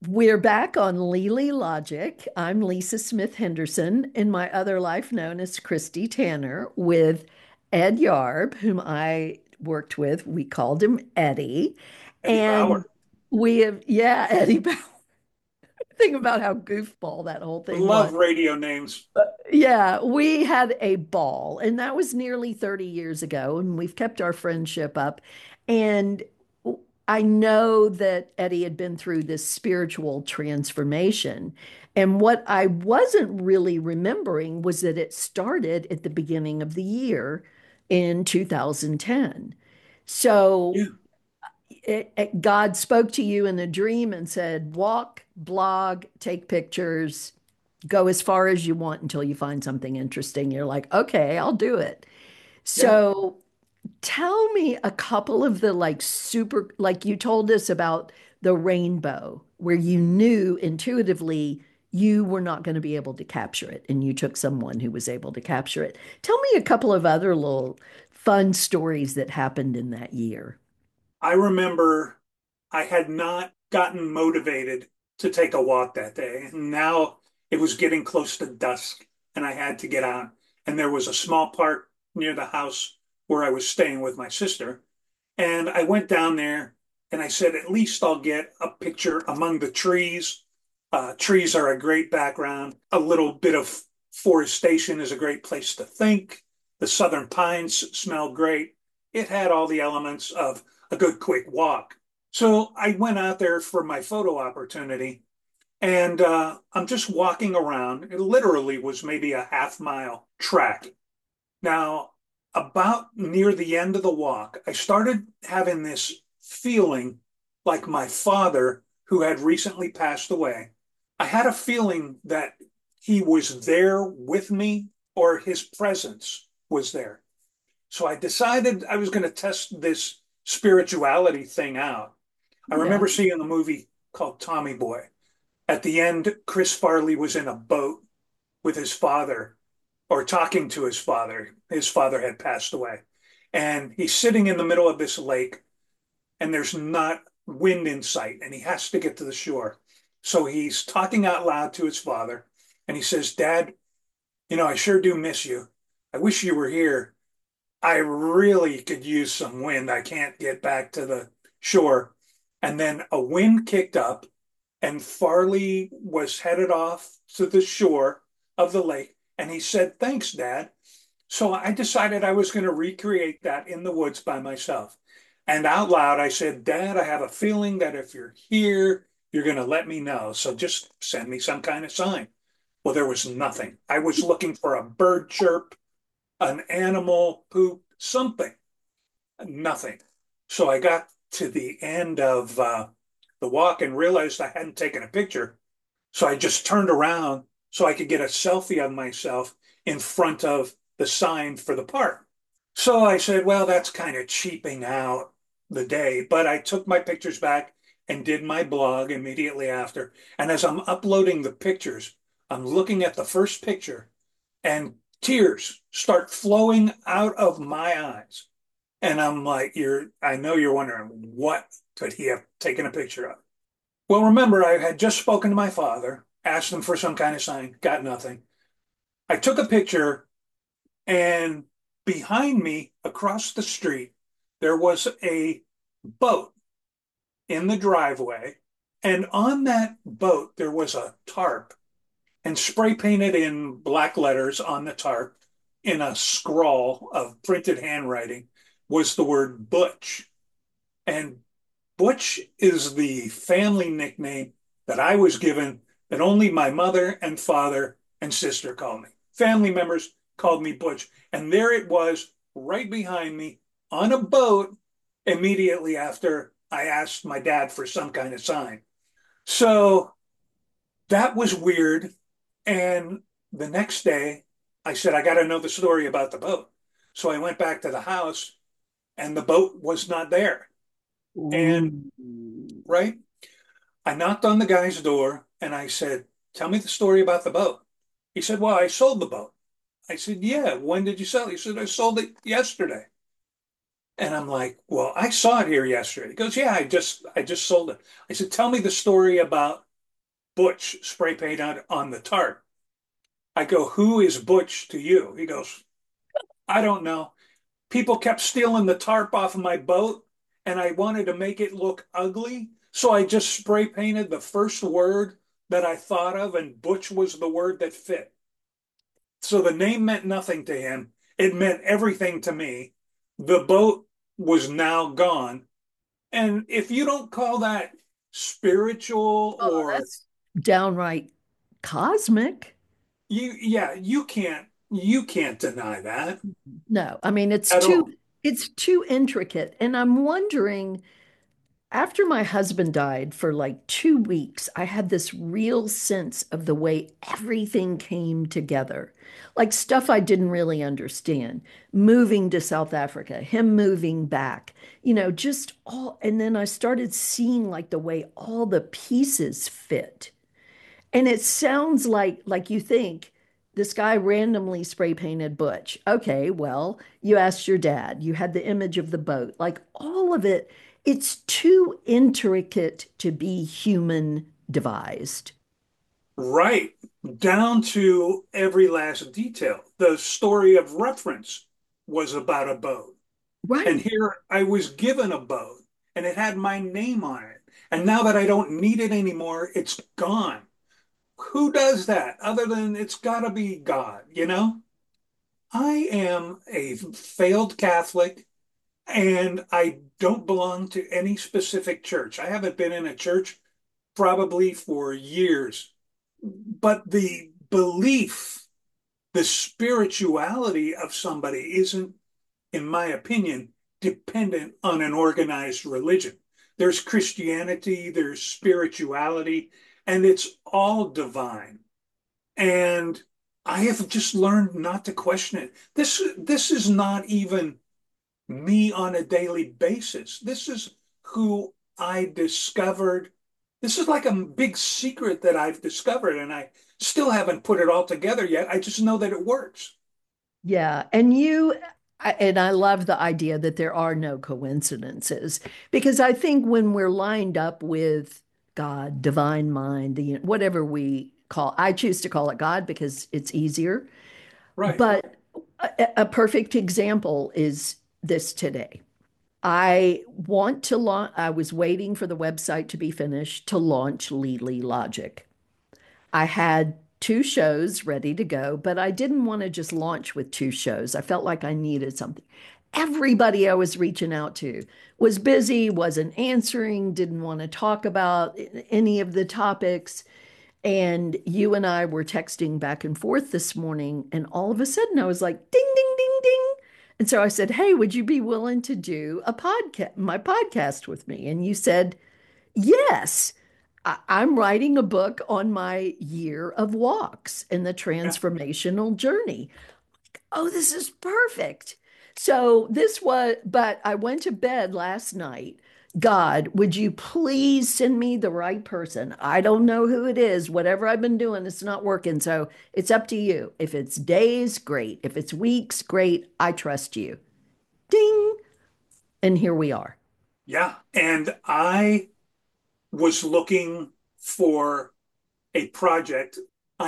We're back on Lely Logic. I'm Lisa Smith Henderson, in my other life known as Christy Tanner, with Ed Yarb, whom I worked with. We called him Eddie. Eddie And Bauer. we have, yeah, Eddie Bauer. Think about how goofball that whole thing was. Love radio names. Yeah, we had a ball, and that was nearly 30 years ago, and we've kept our friendship up. And I know that Eddie had been through this spiritual transformation. And what I wasn't really remembering was that it started at the beginning of the year in 2010. So Yeah. God spoke to you in a dream and said, walk, blog, take pictures, go as far as you want until you find something interesting. You're like, okay, I'll do it. Yeah. So tell me a couple of the like super, like you told us about the rainbow, where you knew intuitively you were not going to be able to capture it, and you took someone who was able to capture it. Tell me a couple of other little fun stories that happened in that year. I remember I had not gotten motivated to take a walk that day. And now it was getting close to dusk and I had to get out. And there was a small park near the house where I was staying with my sister. And I went down there and I said, at least I'll get a picture among the trees. Trees are a great background. A little bit of forestation is a great place to think. The southern pines smell great. It had all the elements of a good quick walk. So I went out there for my photo opportunity and I'm just walking around. It literally was maybe a half-mile track. Now, about near the end of the walk, I started having this feeling like my father, who had recently passed away. I had a feeling that he was there with me or his presence was there. So I decided I was going to test this spirituality thing out. I Yeah. remember seeing a movie called Tommy Boy. At the end, Chris Farley was in a boat with his father or talking to his father. His father had passed away. And he's sitting in the middle of this lake, and there's not wind in sight, and he has to get to the shore. So he's talking out loud to his father, and he says, Dad, I sure do miss you. I wish you were here. I really could use some wind. I can't get back to the shore. And then a wind kicked up, and Farley was headed off to the shore of the lake. And he said, Thanks, Dad. So I decided I was going to recreate that in the woods by myself. And out loud, I said, Dad, I have a feeling that if you're here, you're going to let me know. So just send me some kind of sign. Well, there was nothing. I was looking for a bird chirp, an animal poop, something, nothing. So I got to the end of the walk and realized I hadn't taken a picture. So I just turned around so I could get a selfie of myself in front of the sign for the park. So I said, well, that's kind of cheaping out the day. But I took my pictures back and did my blog immediately after. And as I'm uploading the pictures, I'm looking at the first picture and tears start flowing out of my eyes. And I'm like, I know you're wondering, what could he have taken a picture of? Well, remember, I had just spoken to my father, asked him for some kind of sign, got nothing. I took a picture, and behind me, across the street, there was a boat in the driveway. And on that boat, there was a tarp, and spray painted in black letters on the tarp in a scrawl of printed handwriting was the word Butch. And Butch is the family nickname that I was given that only my mother and father and sister called me. Family members called me Butch. And there it was right behind me on a boat immediately after I asked my dad for some kind of sign. So that was weird. And the next day, I said, I got to know the story about the boat. So I went back to the house and the boat was not there. Ooh. And right, I knocked on the guy's door and I said, Tell me the story about the boat. He said, Well, I sold the boat. I said, Yeah, when did you sell it? He said, I sold it yesterday. And I'm like, Well, I saw it here yesterday. He goes, Yeah, I just sold it. I said, Tell me the story about Butch spray painted on the tarp. I go, who is Butch to you? He goes, I don't know. People kept stealing the tarp off of my boat, and I wanted to make it look ugly. So I just spray painted the first word that I thought of, and Butch was the word that fit. So the name meant nothing to him. It meant everything to me. The boat was now gone. And if you don't call that spiritual Oh, or that's downright cosmic. yeah, you can't deny that No, I mean at all. it's too intricate. And I'm wondering, after my husband died for like 2 weeks, I had this real sense of the way everything came together. Like stuff I didn't really understand. Moving to South Africa, him moving back, just all. And then I started seeing like the way all the pieces fit. And it sounds like you think this guy randomly spray painted Butch. Okay, well, you asked your dad. You had the image of the boat. Like all of it, it's too intricate to be human devised. Right, down to every last detail. The story of reference was about a boat. And Right. here I was given a boat and it had my name on it. And now that I don't need it anymore, it's gone. Who does that other than it's got to be God, you know? I am a failed Catholic and I don't belong to any specific church. I haven't been in a church probably for years. But the belief, the spirituality of somebody isn't, in my opinion, dependent on an organized religion. There's Christianity, there's spirituality, and it's all divine. And I have just learned not to question it. This is not even me on a daily basis. This is who I discovered. This is like a big secret that I've discovered, and I still haven't put it all together yet. I just know that it works. Yeah. And I love the idea that there are no coincidences because I think when we're lined up with God, divine mind, whatever I choose to call it God because it's easier. Right. But a perfect example is this today. I was waiting for the website to be finished to launch Leadly Logic. I had two shows ready to go, but I didn't want to just launch with two shows. I felt like I needed something. Everybody I was reaching out to was busy, wasn't answering, didn't want to talk about any of the topics. And you and I were texting back and forth this morning, and all of a sudden I was like, ding, ding, ding, ding. And so I said, hey, would you be willing to do my podcast with me? And you said, yes. I'm writing a book on my year of walks and the Yeah. transformational journey. Oh, this is perfect. But I went to bed last night. God, would you please send me the right person? I don't know who it is. Whatever I've been doing, it's not working. So it's up to you. If it's days, great. If it's weeks, great. I trust you. Ding. And here we are. Yeah. And I was looking for a project.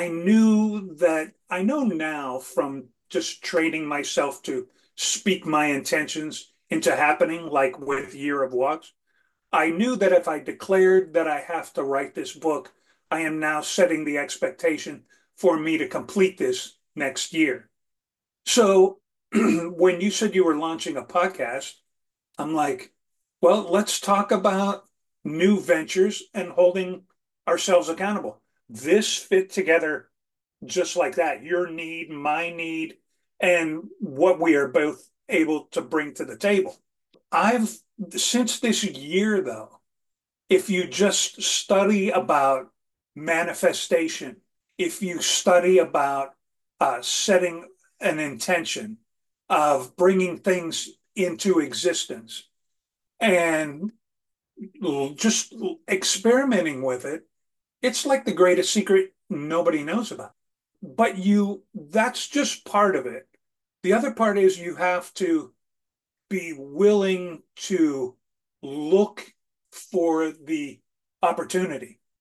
I know now from just training myself to speak my intentions into happening, like with Year of Walks. I knew that if I declared that I have to write this book, I am now setting the expectation for me to complete this next year. So when you said you were launching a podcast, I'm like, well, let's talk about new ventures and holding ourselves accountable. This fit together just like that. Your need, my need, and what we are both able to bring to the table. I've, since this year though, if you just study about manifestation, if you study about setting an intention of bringing things into existence and just experimenting with it, it's like the greatest secret nobody knows about. But that's just part of it. The other part is you have to be willing to look for the opportunity.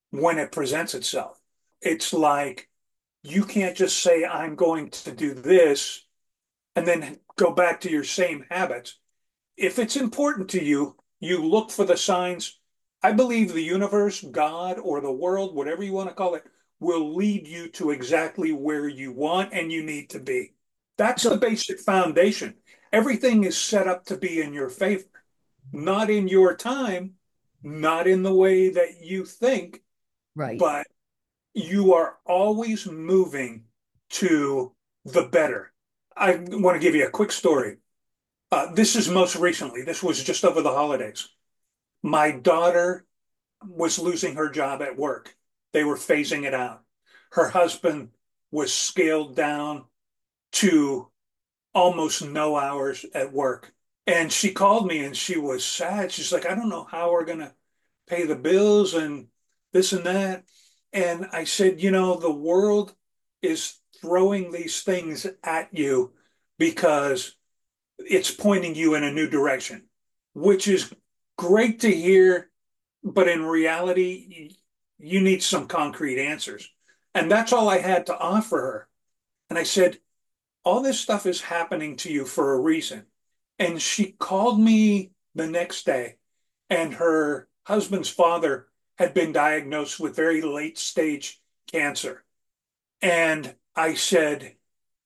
when it presents itself. It's like you can't just say, I'm going to do this and then go back to your same habits. If it's important to you, you look for the signs. I believe the universe, God, or the world, whatever you want to call it, will lead you to exactly where you want and you need to be. That's the So, basic foundation. Everything is set up to be in your favor, not in your time, not in the way that you think, right. but you are always moving to the better. I want to give you a quick story. This is most recently, this was just over the holidays. My daughter was losing her job at work. They were phasing it out. Her husband was scaled down to almost no hours at work. And she called me and she was sad. She's like, I don't know how we're going to pay the bills and this and that. And I said, the world is throwing these things at you because it's pointing you in a new direction, which is great to hear. But in reality, you need some concrete answers. And that's all I had to offer her. And I said, all this stuff is happening to you for a reason. And she called me the next day, and her husband's father had been diagnosed with very late stage cancer. And I said,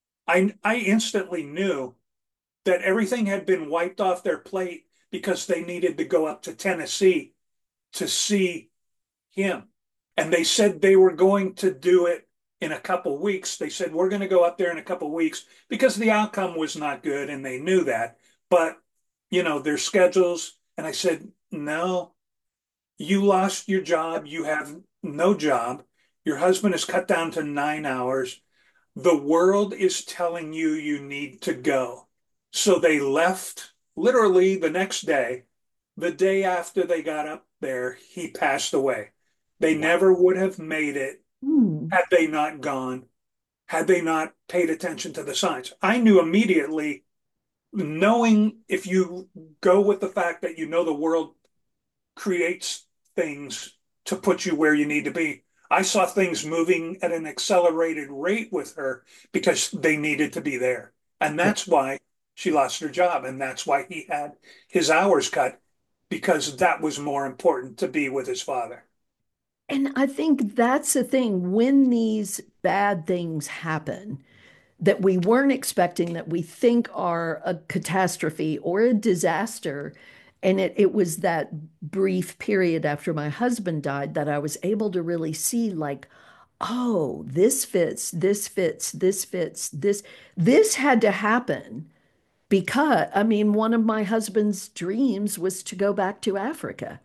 I instantly knew that everything had been wiped off their plate because they needed to go up to Tennessee to see him. And they said they were going to do it in a couple weeks. They said, we're going to go up there in a couple weeks because the outcome was not good and they knew that. But, their schedules. And I said, no, you lost your job. You have no job. Your husband is cut down to 9 hours. The world is telling you you need to go. So they left literally the next day. The day after they got up there, he passed away. They Wow. never would have made it Hmm. had they not gone, had they not paid attention to the signs. I knew immediately, knowing if you go with the fact that the world creates things to put you where you need to be. I saw things moving at an accelerated rate with her because they needed to be there. And Yeah. that's why she lost her job. And that's why he had his hours cut because that was more important to be with his father. And I think that's the thing when these bad things happen that we weren't expecting, that we think are a catastrophe or a disaster. And it was that brief period after my husband died that I was able to really see, like, oh, this fits, this fits, this fits, this had to happen because, I mean, one of my husband's dreams was to go back to Africa.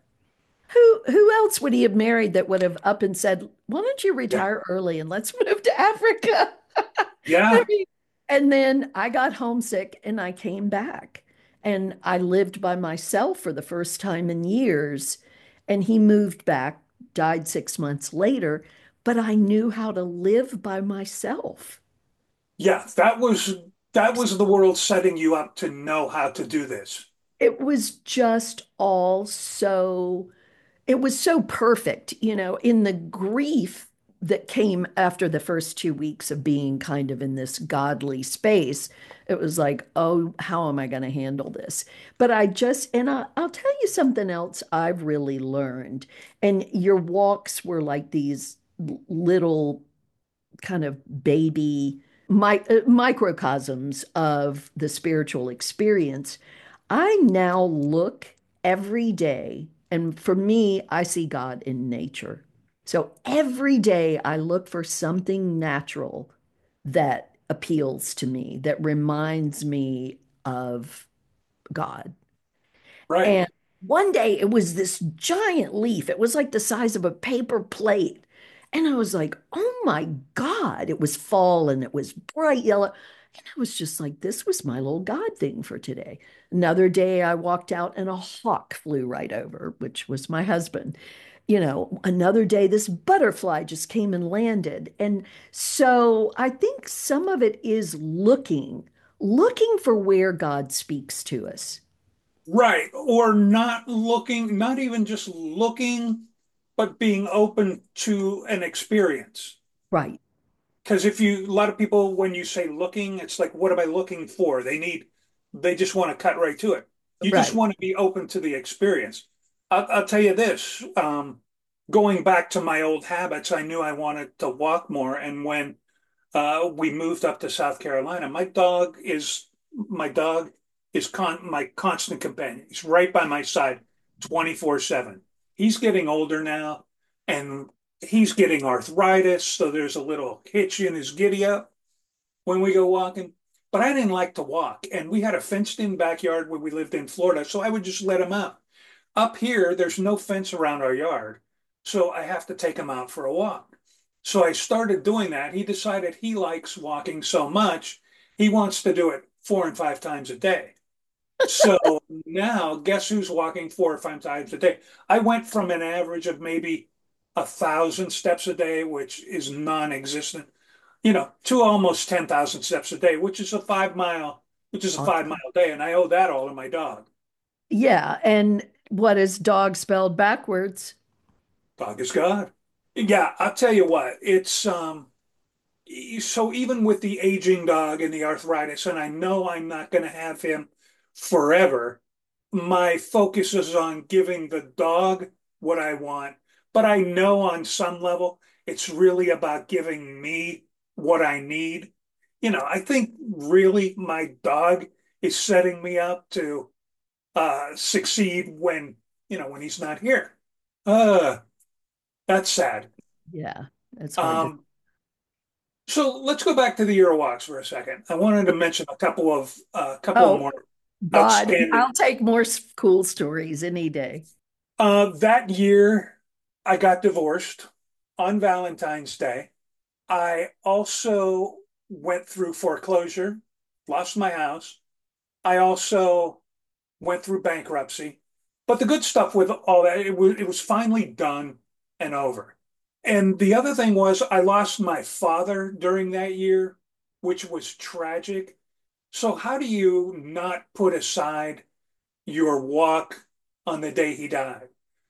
Who else would he have married that would have up and said, "Why don't you Yeah. retire early and let's move to Africa?" I Yeah. mean, and then I got homesick and I came back and I lived by myself for the first time in years. And he moved back, died 6 months later, but I knew how to live by myself. Yeah. That was the world setting you up to know how to do this. It was just all so it was so perfect, in the grief that came after the first 2 weeks of being kind of in this godly space. It was like, oh, how am I going to handle this? But I'll tell you something else I've really learned. And your walks were like these little kind of baby microcosms of the spiritual experience. I now look every day, and for me, I see God in nature. So every day I look for something natural that appeals to me, that reminds me of God. Right. And one day it was this giant leaf. It was like the size of a paper plate. And I was like, oh my God, it was fall and it was bright yellow. And I was just like, this was my little God thing for today. Another day I walked out and a hawk flew right over, which was my husband. Another day this butterfly just came and landed. And so I think some of it is looking for where God speaks to us. Right. Or not looking, not even just looking. but being open to an experience. Right. Because if you, a lot of people, when you say looking, it's like, what am I looking for? They just want to cut right to it. You just Right. want to be open to the experience. I'll tell you this, going back to my old habits, I knew I wanted to walk more. And when we moved up to South Carolina, my dog is my constant companion. He's right by my side 24/7. He's getting older now and he's getting arthritis, so there's a little hitch in his giddy up when we go walking. But I didn't like to walk, and we had a fenced-in backyard where we lived in Florida, so I would just let him out. Up here, there's no fence around our yard, so I have to take him out for a walk. So I started doing that. He decided he likes walking so much, he wants to do it 4 and 5 times a day. So now, guess who's walking 4 or 5 times a day? I went from an average of maybe 1,000 steps a day, which is non-existent, to almost 10,000 steps a day, which is a 5 mile day, and I owe that all to my dog. Yeah. And what is dog spelled backwards? Dog is God. Yeah, I'll tell you what, it's so even with the aging dog and the arthritis, and I know I'm not going to have him forever, my focus is on giving the dog what I want. But I know on some level, it's really about giving me what I need. I think really my dog is setting me up to succeed when he's not here. Uh, that's sad. Yeah. It's hard to. Um, So let's go back to the Euro walks for a second. I wanted to mention a couple of Oh, more God. outstanding. I'll take more cool stories any day. That year, I got divorced on Valentine's Day. I also went through foreclosure, lost my house. I also went through bankruptcy. But the good stuff with all that, it was finally done and over. And the other thing was I lost my father during that year, which was tragic. So how do you not put aside your walk on the day he died?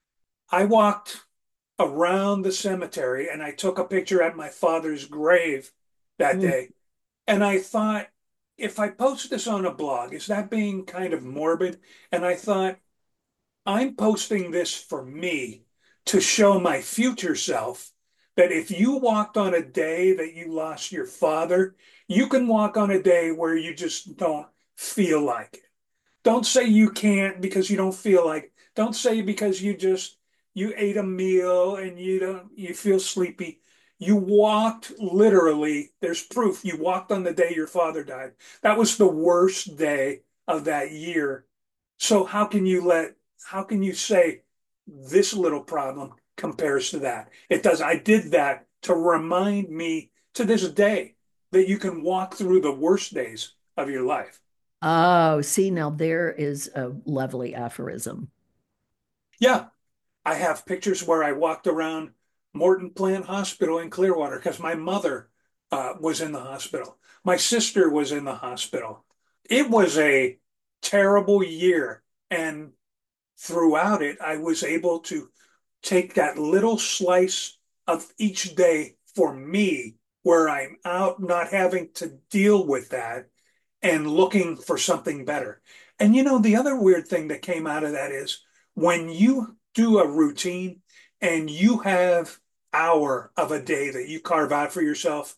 I walked around the cemetery and I took a picture at my father's grave that Mm. day. And I thought, if I post this on a blog, is that being kind of morbid? And I thought, I'm posting this for me to show my future self that if you walked on a day that you lost your father, you can walk on a day where you just don't feel like it. Don't say you can't because you don't feel like it. Don't say because you ate a meal and you feel sleepy. You walked literally, there's proof you walked on the day your father died. That was the worst day of that year. So how can you say this little problem compares to that? It does. I did that to remind me to this day that you can walk through the worst days of your life. Oh, see, now there is a lovely aphorism. Yeah, I have pictures where I walked around Morton Plant Hospital in Clearwater because my mother was in the hospital. My sister was in the hospital. It was a terrible year. And throughout it, I was able to take that little slice of each day for me where I'm out not having to deal with that and looking for something better. And the other weird thing that came out of that is when you do a routine and you have hour of a day that you carve out for yourself,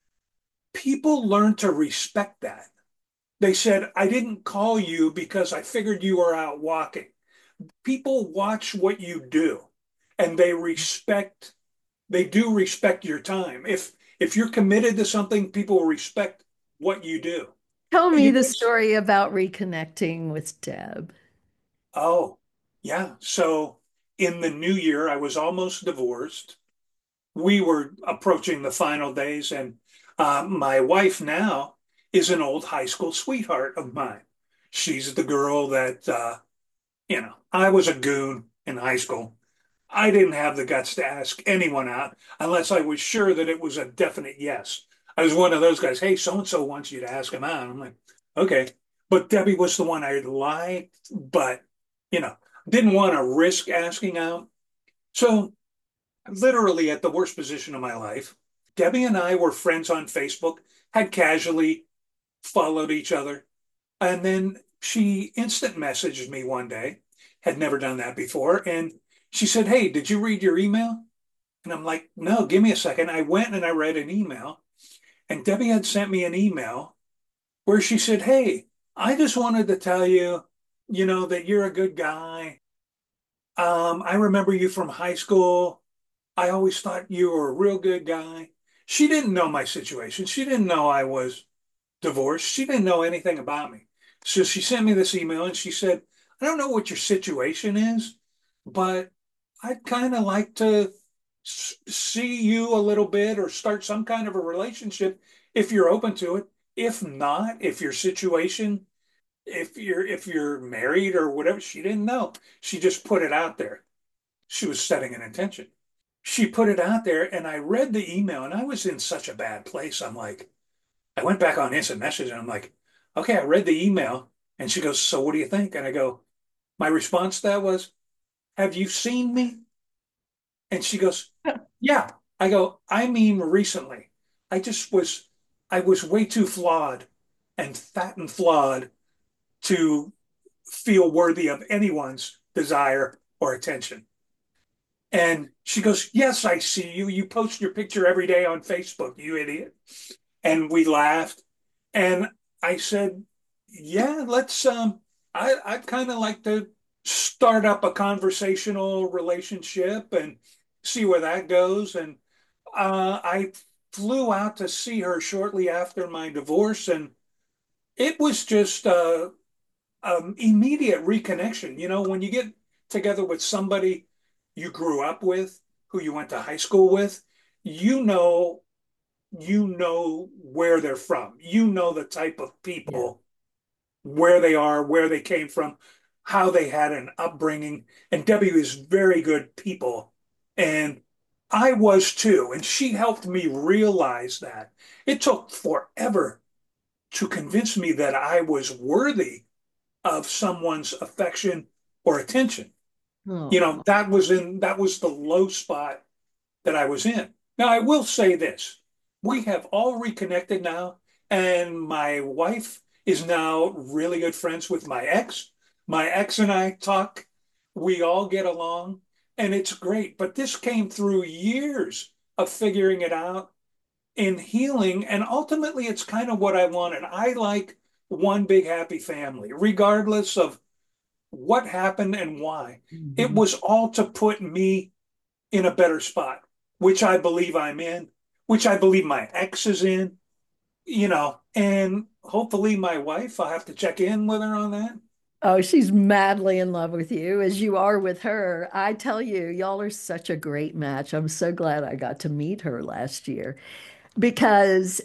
people learn to respect that. They said, I didn't call you because I figured you were out walking. People watch what you do and they do respect your time. If you're committed to something, people will respect what you do. Tell me You the just story about reconnecting with Deb. Oh, yeah. So in the new year, I was almost divorced. We were approaching the final days, and my wife now is an old high school sweetheart of mine. She's the girl that, I was a goon in high school. I didn't have the guts to ask anyone out unless I was sure that it was a definite yes. I was one of those guys, hey, so and so wants you to ask him out. I'm like, okay. But Debbie was the one I liked, but, you know, didn't want to risk asking out. So literally at the worst position of my life. Debbie and I were friends on Facebook, had casually followed each other. And then she instant messaged me one day, had never done that before. And she said, "Hey, did you read your email?" And I'm like, "No, give me a second." I went and I read an email, and Debbie had sent me an email where she said, "Hey, I just wanted to tell you, that you're a good guy. I remember you from high school. I always thought you were a real good guy." She didn't know my situation. She didn't know I was divorced. She didn't know anything about me. So she sent me this email and she said, "I don't know what your situation is, but I'd kind of like to see you a little bit or start some kind of a relationship if you're open to it. If not, if your situation, if you're married or whatever." She didn't know. She just put it out there. She was setting an intention. She put it out there and I read the email and I was in such a bad place. I'm like, I went back on instant message and I'm like, "Okay, I read the email." And she goes, "So what do you think?" And I go, my response to that was, "Have you seen me?" And she goes, "Yeah." I go, "I mean, recently. I just was, I was way too flawed and fat and flawed to feel worthy of anyone's desire or attention." And she goes, "Yes, I see you. You post your picture every day on Facebook, you idiot." And we laughed. And I said, "Yeah, let's I'd kind of like to start up a conversational relationship and see where that goes." And I flew out to see her shortly after my divorce, and it was just immediate reconnection. When you get together with somebody you grew up with, who you went to high school with, you know where they're from. You know the type of Yeah. people, where they are, where they came from, how they had an upbringing. And Debbie was very good people. And I was too. And she helped me realize that. It took forever to convince me that I was worthy of someone's affection or attention. Oh, That was the low spot that I was in. Now, I will say this. We have all reconnected now, and my wife is now really good friends with my ex. My ex and I talk, we all get along, and it's great. But this came through years of figuring it out in healing, and ultimately, it's kind of what I wanted. I like one big happy family, regardless of what happened and why. It mhm. was all to put me in a better spot, which I believe I'm in, which I believe my ex is in, and hopefully my wife, I'll have to check in with her on that. Oh, she's madly in love with you as you are with her. I tell you, y'all are such a great match. I'm so glad I got to meet her last year because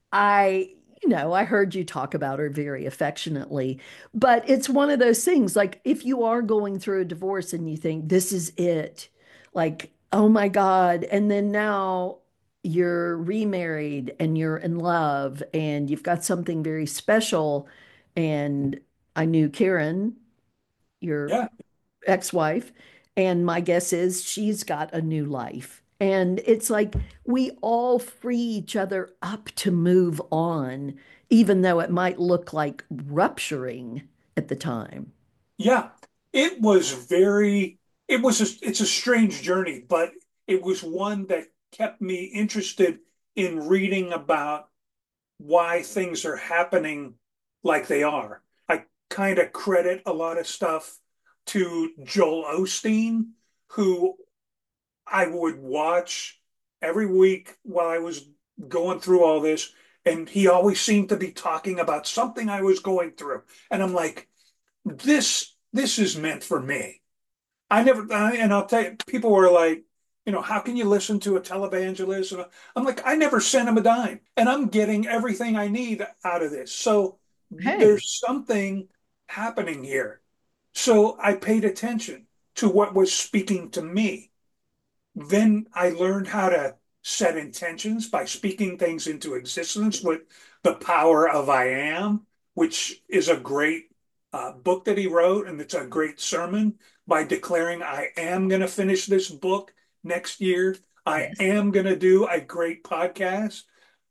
I heard you talk about her very affectionately, but it's one of those things like if you are going through a divorce and you think this is it, like, oh my God, and then now you're remarried and you're in love and you've got something very special. And I knew Karen, your Yeah, ex-wife, and my guess is she's got a new life. And it's like we all free each other up to move on, even though it might look like rupturing at the time. yeah. It was very, it's a strange journey, but it was one that kept me interested in reading about why things are happening like they are. I kind of credit a lot of stuff to Joel Osteen, who I would watch every week while I was going through all this. And he always seemed to be talking about something I was going through. And I'm like, this is meant for me. And I'll tell you, people were like, "How can you listen to a televangelist?" And I'm like, I never sent him a dime, and I'm getting everything I need out of this. So Hey, there's something happening here. So I paid attention to what was speaking to me. Then I learned how to set intentions by speaking things into existence with the power of I am, which is a great book that he wrote, and it's a great sermon by declaring, "I am going to finish this book next year. I Yes. am going to do a great podcast.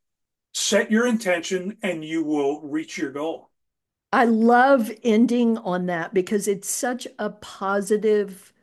Set your intention and you will reach your goal. I love ending on that because it's such a positive,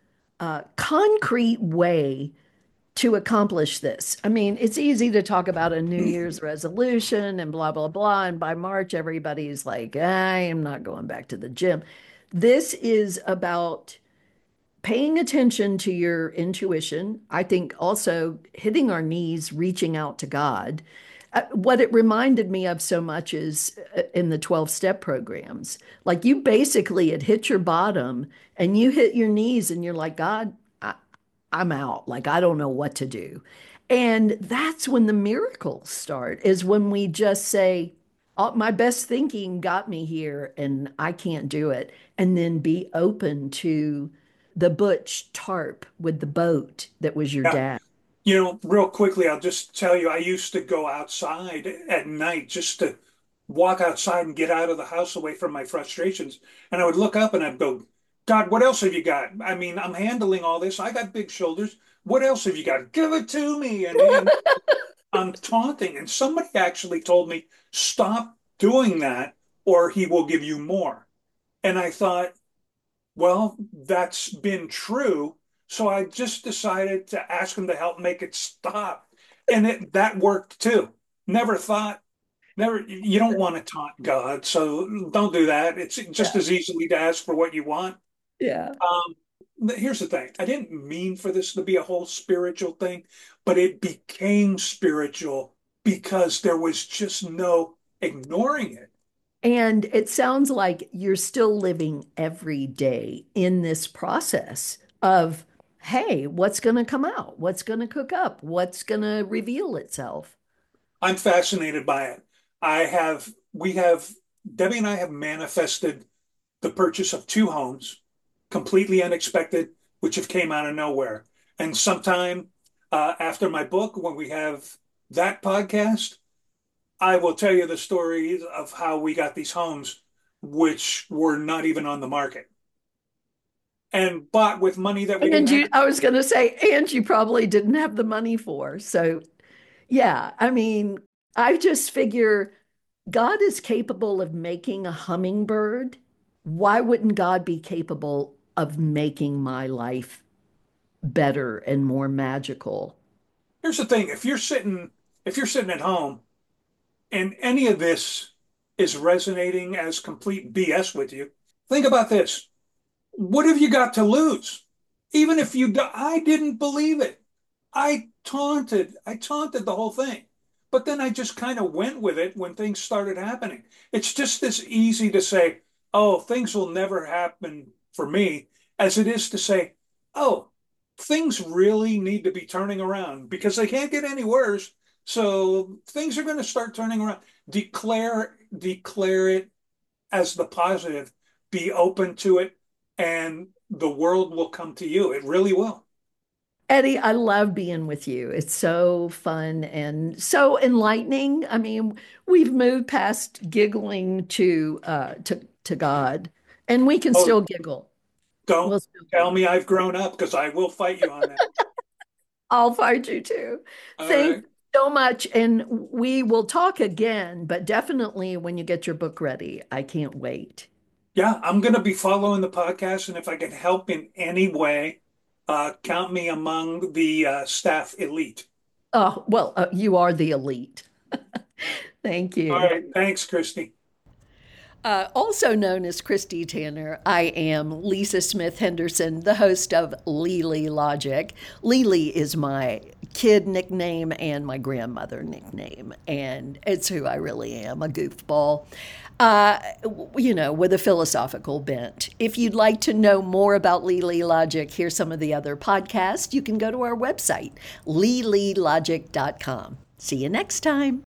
concrete way to accomplish this. I mean, it's easy to talk about a New Year's resolution and blah, blah, blah. And by March, everybody's like, I am not going back to the gym. This is about paying attention to your intuition. I think also hitting our knees, reaching out to God. What it reminded me of so much is in the 12 step programs, like you basically had hit your bottom and you hit your knees and you're like, God, I'm out. Like, I don't know what to do. And that's when the miracles start, is when we just say, oh, my best thinking got me here and I can't do it. And then be open to the butch tarp with the boat that was your Yeah. dad. Real quickly, I'll just tell you, I used to go outside at night just to walk outside and get out of the house away from my frustrations. And I would look up and I'd go, God, what else have you got? I mean, I'm handling all this. I got big shoulders. What else have you got? Give it to me. And I'm taunting. And somebody actually told me, stop doing that or he will give you more. And I thought, well, that's been true. So I just decided to ask him to help make it stop. And that worked too. Never thought, never, you don't want to taunt God. So don't do that. It's just Yeah. as easily to ask for what you want. Yeah. Here's the thing. I didn't mean for this to be a whole spiritual thing, but it became spiritual because there was just no ignoring it. And it sounds like you're still living every day in this process of, hey, what's going to come out? What's going to cook up? What's going to reveal itself? I'm fascinated by it. We have, Debbie and I have manifested the purchase of two homes, completely unexpected, which have came out of nowhere. And sometime after my book, when we have that podcast, I will tell you the story of how we got these homes, which were not even on the market and bought with money that we didn't And have. I was going to say, and you probably didn't have the money for. So, yeah, I mean, I just figure God is capable of making a hummingbird. Why wouldn't God be capable of making my life better and more magical? Here's the thing: if you're sitting at home and any of this is resonating as complete BS with you, think about this. What have you got to lose? Even if I didn't believe it. I taunted the whole thing. But then I just kind of went with it when things started happening. It's just as easy to say, oh, things will never happen for me, as it is to say, oh, things really need to be turning around because they can't get any worse. So things are going to start turning around. Declare it as the positive, be open to it, and the world will come to you. It really will. Eddie, I love being with you. It's so fun and so enlightening. I mean, we've moved past giggling to God, and we can Oh, still giggle. don't We'll still tell giggle. me I've grown up because I will fight you on that. I'll find you too. All Thank you right. so much, and we will talk again, but definitely when you get your book ready. I can't wait. Yeah, I'm going to be following the podcast, and if I can help in any way, count me among the staff elite. Oh, well, you are the elite. Thank All you. right. Thanks, Christy. Also known as Christy Tanner, I am Lisa Smith Henderson, the host of Lily Logic. Lily is my kid nickname and my grandmother nickname, and it's who I really am, a goofball. With a philosophical bent. If you'd like to know more about Lily Logic, hear some of the other podcasts, you can go to our website, lilylogic.com. See you next time.